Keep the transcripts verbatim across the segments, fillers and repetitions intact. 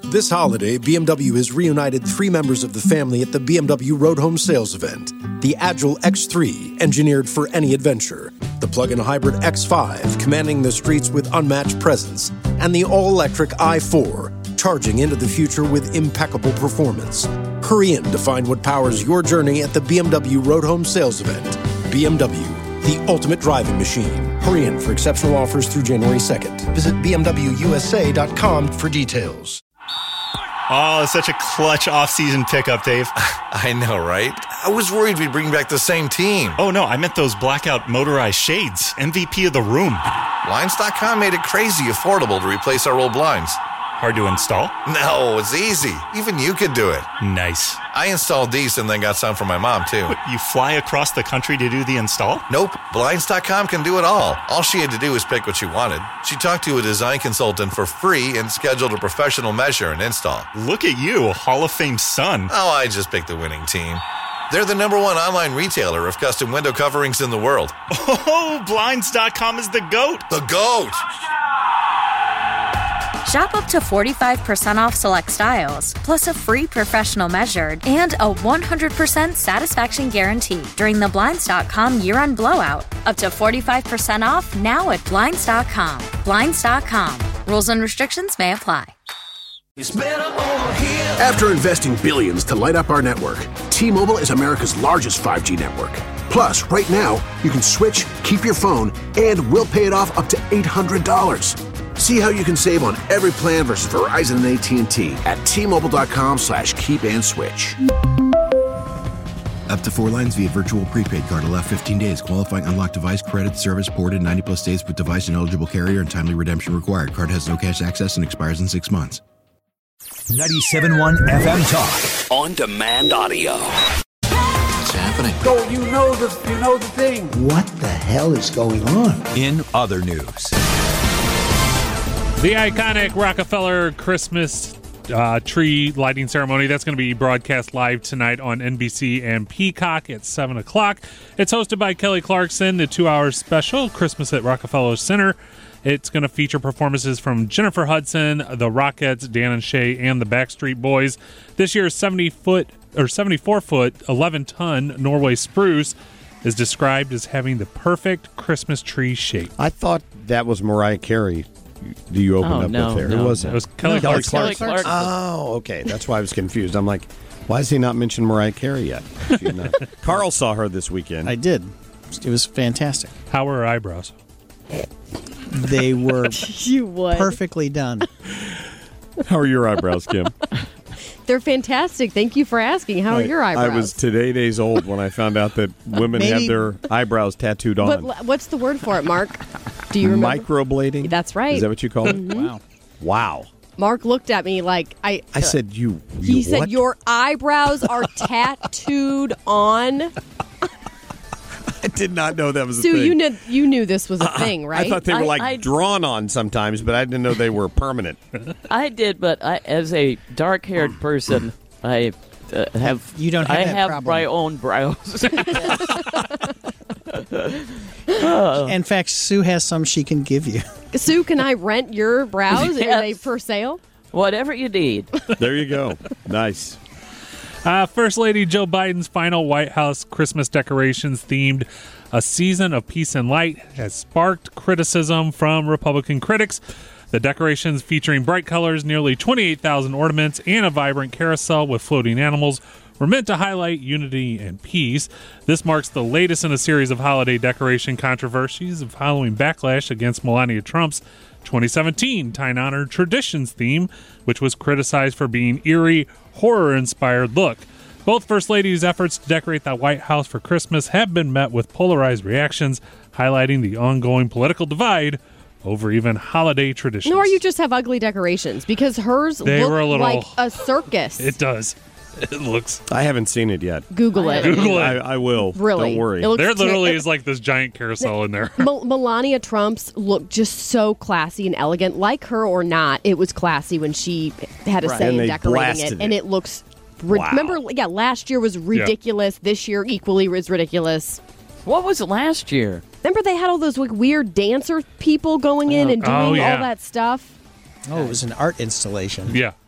This holiday, B M W has reunited three members of the family at the B M W Road Home Sales event. The Agile X three, engineered for any adventure. The plug-in hybrid X five, commanding the streets with unmatched presence. And the all-electric i four, charging into the future with impeccable performance. Hurry in to find what powers your journey at the B M W Road Home Sales event. B M W, the ultimate driving machine. Hurry in for exceptional offers through January second. Visit b m w u s a dot com for details. Oh, it's such a clutch off-season pickup, Dave. I know, right? I was worried we'd bring back the same team. Oh, no, I meant those blackout motorized shades. M V P of the room. Blinds dot com made it crazy affordable to replace our old blinds. Hard to install? No, it's easy. Even you could do it. Nice. I installed these and then got some for my mom, too. What, you fly across the country to do the install? Nope. Blinds dot com can do it all. All she had to do was pick what she wanted. She talked to a design consultant for free and scheduled a professional measure and install. Look at you, a Hall of Fame son. Oh, I just picked the winning team. They're the number one online retailer of custom window coverings in the world. Oh, Blinds dot com is the GOAT. The GOAT! Shop up to forty-five percent off select styles, plus a free professional measured and a one hundred percent satisfaction guarantee during the Blinds dot com year-end blowout. Up to forty-five percent off now at Blinds dot com. Blinds dot com. Rules and restrictions may apply. After investing billions to light up our network, T-Mobile is America's largest five G network. Plus, right now, you can switch, keep your phone, and we'll pay it off up to eight hundred dollars. See how you can save on every plan versus Verizon and A T and T at T-Mobile.com slash keep and switch. Up to four lines via virtual prepaid card. Allow fifteen days. Qualifying unlocked device credit service ported ninety plus days with device and eligible carrier and timely redemption required. Card has no cash access and expires in six months. ninety-seven point one F M Talk. On demand audio. What's happening? So you know the you know the thing. What the hell is going on? In other news. The iconic Rockefeller Christmas uh, tree lighting ceremony, that's going to be broadcast live tonight on N B C and Peacock at seven o'clock. It's hosted by Kelly Clarkson, the two-hour special, Christmas at Rockefeller Center. It's going to feature performances from Jennifer Hudson, the Rockettes, Dan and Shay, and the Backstreet Boys. This year's seventy-foot or seventy-four-foot, eleven-ton Norway spruce is described as having the perfect Christmas tree shape. I thought that was Mariah Carey. Do you open oh, up no, with there? No, Who was it? it? It was Kelly, no, Kelly Clarkson. Clarkson. Oh, okay. That's why I was confused. I'm like, why has he not mentioned Mariah Carey yet? Not... Carl saw her this weekend. I did. It was fantastic. How were her eyebrows? They were you would. perfectly done. How are your eyebrows, Kim? They're fantastic. Thank you for asking. How are I, your eyebrows? I was today days old when I found out that women Maybe, have their eyebrows tattooed on. What, what's the word for it, Mark? Do you remember? Microblading? That's right. Is that what you call it? Mm-hmm. Wow. Wow. Mark looked at me like I. I said you. you he said what? your eyebrows are tattooed on. I did not know that was a Sue, thing. you knew you knew this was a Uh-uh. thing, right? I thought they were I- like I- drawn on sometimes, but I didn't know they were permanent. I did, but I, as a dark-haired person, I uh, have You don't have I that have problem. my own brows. In fact, Sue has some she can give you. Sue, can I rent your brows? Yes. Are they for sale? Whatever you need. There you go. Nice. Uh, First Lady Joe Biden's final White House Christmas decorations themed A Season of Peace and Light has sparked criticism from Republican critics. The decorations, featuring bright colors, nearly twenty-eight thousand ornaments, and a vibrant carousel with floating animals, were meant to highlight unity and peace. This marks the latest in a series of holiday decoration controversies following backlash against Melania Trump's twenty seventeen Time Honored Traditions theme, which was criticized for being eerie, horror-inspired look. Both First Ladies' efforts to decorate the White House for Christmas have been met with polarized reactions, highlighting the ongoing political divide over even holiday traditions. Nor you just have ugly decorations, because hers They look were a little- like a circus. It does. It looks. I haven't seen it yet. Google it. Google it. I, I will. Really? Don't worry. It looks There literally ter- is like this giant carousel in there. Mel- Melania Trump's look just so classy and elegant. Like her or not, it was classy when she had a Right. say And in they decorating it. blasted And it. it looks... Ri- Wow. Remember, yeah, last year was ridiculous. This year, equally was ridiculous. What was last year? Remember they had all those like weird dancer people going in and doing Oh, yeah. all that stuff? Oh, it was an art installation. Yeah.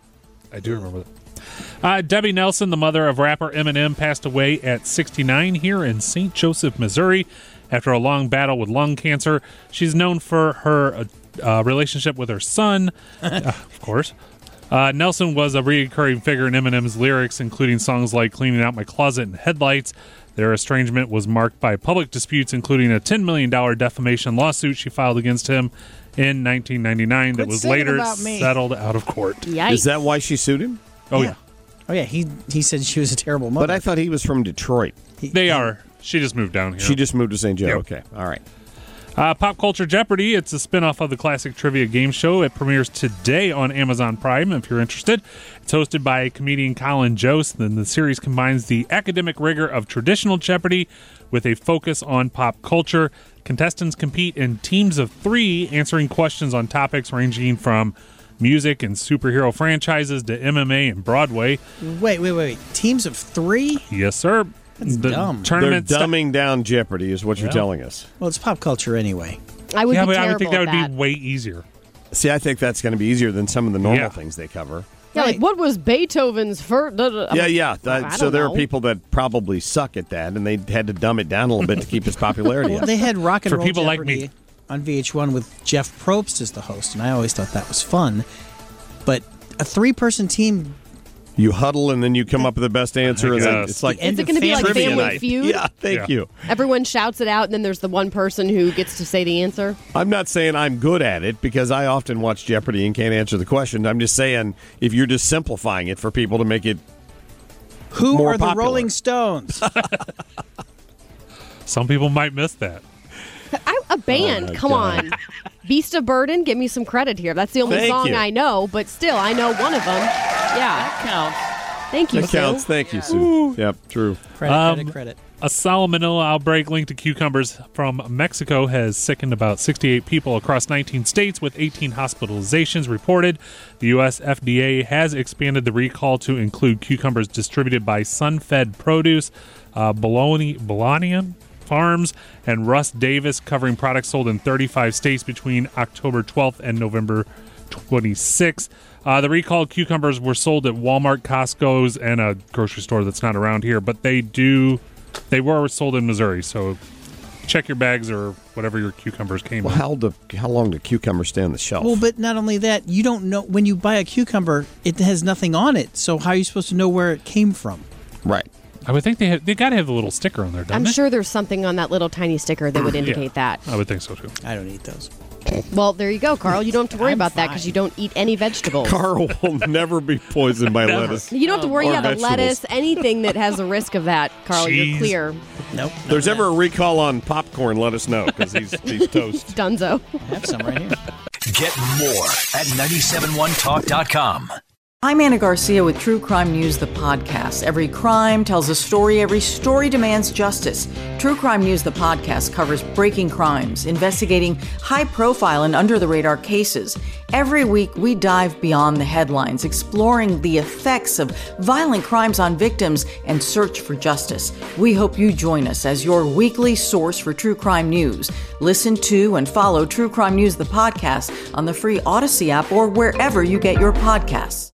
I do remember that. Uh, Debbie Nelson, the mother of rapper Eminem, passed away at sixty-nine here in Saint Joseph, Missouri, after a long battle with lung cancer. She's known for her uh, relationship with her son, uh, of course. Uh, Nelson was a recurring figure in Eminem's lyrics, including songs like Cleaning Out My Closet and Headlights. Their estrangement was marked by public disputes, including a ten million dollars defamation lawsuit she filed against him in nineteen ninety-nine Quit that was singing later about me. settled out of court. Yikes. Is that why she sued him? Oh, yeah. Oh, yeah. He he said she was a terrible mother. But I thought he was from Detroit. They are. She just moved down here. She just moved to Saint Joe. Yep. Okay. All right. Uh, Pop Culture Jeopardy! It's a spinoff of the classic trivia game show. It premieres today on Amazon Prime, if you're interested. It's hosted by comedian Colin Jost, and the series combines the academic rigor of traditional Jeopardy with a focus on pop culture. Contestants compete in teams of three, answering questions on topics ranging from music and superhero franchises to M M A and Broadway. Wait, wait, wait. Teams of three? Yes, sir. That's the dumb. Tournament They're sta- dumbing down Jeopardy is what Yeah. you're telling us. Well, it's pop culture anyway. I would yeah, be but I would terrible think that would at that. be way easier. See, I think that's going to be easier than some of the normal Yeah. things they cover. Yeah, like what was Beethoven's first? Yeah, yeah. That- I so don't there know. are people that probably suck at that, and they had to dumb it down a little bit to keep its popularity Well, up. they had Rock and For Roll people like Jeopardy me. on V H one with Jeff Probst as the host, and I always thought that was fun. But a three-person team, You huddle, and then you come up with the best answer, and then guess. it's like The end Is it of going to be like trivia Family night. Feud? Yeah, thank Yeah. you. Everyone shouts it out, and then there's the one person who gets to say the answer. I'm not saying I'm good at it because I often watch Jeopardy and can't answer the question. I'm just saying if you're just simplifying it for people to make it who more are the popular. Rolling Stones? Some people might miss that. I, a band, Oh, my come God. on. Beast of Burden, give me some credit here. That's the only Thank song you. I know, but still, I know one of them. Yeah. That counts. Thank you, That Sue. counts. Thank you, Sue. Yep, true. Credit, Um, credit, credit. A salmonella outbreak linked to cucumbers from Mexico has sickened about sixty-eight people across nineteen states, with eighteen hospitalizations reported. The U S F D A has expanded the recall to include cucumbers distributed by Sunfed Produce, uh, Bologna, Bologna Farms, and Russ Davis, covering products sold in thirty-five states between October twelfth and November twenty-sixth. Uh, the recalled cucumbers were sold at Walmart, Costco's, and a grocery store that's not around here, but they do... They were sold in Missouri, so check your bags or whatever your cucumbers came Well, in. how do how long do cucumbers stay on the shelf? Well, but not only that, you don't know when you buy a cucumber, it has nothing on it. So how are you supposed to know where it came from? Right. I would think they have, they got to have a little sticker on there, don't I'm they? sure there's something on that little tiny sticker that would indicate that. I would think so, too. I don't eat those. Well, there you go, Carl. You don't have to worry I'm about that because fine. you don't eat any vegetables. Carl will never be poisoned by Never. lettuce. You don't have to worry Or about the vegetables. lettuce, anything that has a risk of that, Carl. You're Cheese. clear. Nope. If there's ever a recall on popcorn, let us know because he's, he's toast. Dunzo. I have some right here. Get more at nine seven one talk dot com. I'm Anna Garcia with True Crime News, the podcast. Every crime tells a story. Every story demands justice. True Crime News, the podcast, covers breaking crimes, investigating high-profile and under-the-radar cases. Every week, we dive beyond the headlines, exploring the effects of violent crimes on victims and search for justice. We hope you join us as your weekly source for true crime news. Listen to and follow True Crime News, the podcast, on the free Odyssey app or wherever you get your podcasts.